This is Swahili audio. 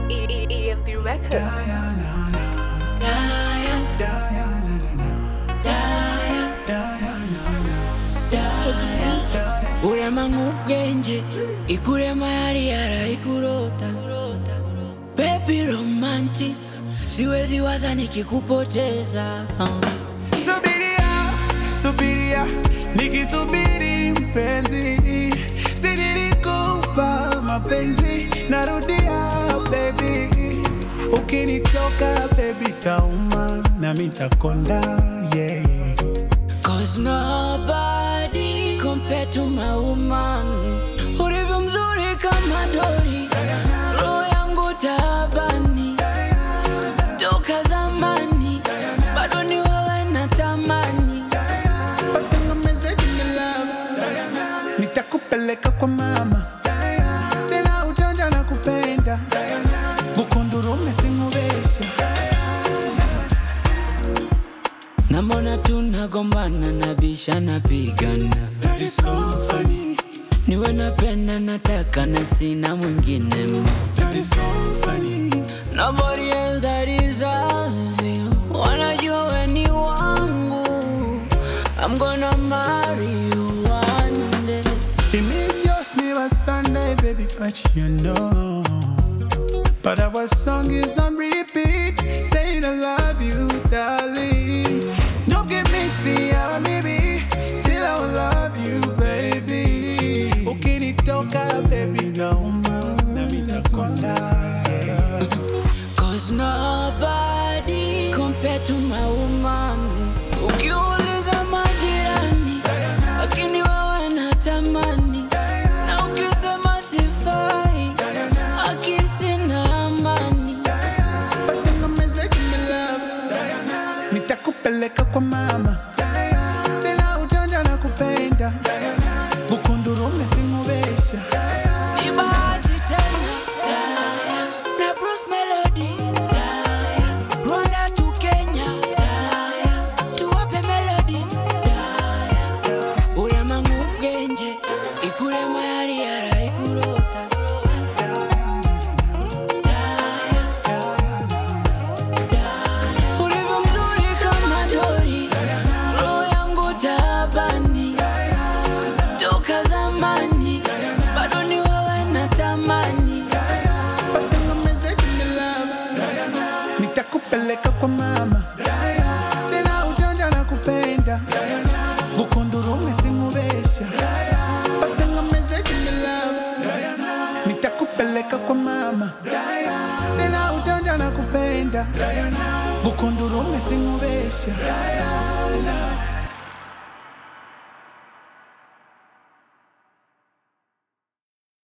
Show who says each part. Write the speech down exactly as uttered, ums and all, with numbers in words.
Speaker 1: E M P Records.
Speaker 2: Diana,
Speaker 1: Diana,
Speaker 2: Diana,
Speaker 1: Diana, urema ngubwenje ikurema yari yara ikurota. Baby romantic, siwezi waza nikikupoteza.
Speaker 2: subiria, subiria, nikisubiri mpenzi, si nilikupa mapenzi, narudia baby, ukinitoka baby tauma na mitakonda, yeah.
Speaker 1: Cause nobody compared to my woman. Ulivyo mzuri kama dori, roho yangu tabani, toka zamani, bado ni wewe natamani.
Speaker 2: Patengameze jini love, nitakupeleka kwa mama, sina ujanja na kupenda, bukundurume singubesha.
Speaker 1: Namona tunagombana nabisha napigana.
Speaker 2: That is so funny.
Speaker 1: Niwe napenda nataka na sina mwingine mo.
Speaker 2: That is so funny.
Speaker 1: Nobody else that deserves you. Wanajua we ni wangu, I'm gonna marry you one day.
Speaker 2: It means yours never Sunday, baby, but you know. But our song is on repeat, saying I love you, darling. Don't give me tea, maybe, still I will love you, baby. Ukinitoka, baby, nauma, na mitakonda, yeah.
Speaker 1: Cause nobody compared to my woman. Ukiuliza majirani, lakini wewe natamani. Na ukisema sifai, akisi na amani.
Speaker 2: Patengameze jini love, nitakupeleka kwa mama, sina ujanja na kupenda, bukundurume singubesha.
Speaker 1: Ni bahati tena, na Bruce Melody, Rwanda to Kenya, tuwape melody. Urema ngubwenje ikurema yari yara ikurota. Ulivyo mzuri kama dori, roho yangu tabani, toka zamani, bado ni wewe natamani.
Speaker 2: Patengameze jini love, nitakupeleka kwa mama, sina ujanja na kupenda, bukundurume singubesha. Patengameze jini love, nitakupeleka kwa mama, sina ujanja na kupenda, bukundurume singubesha.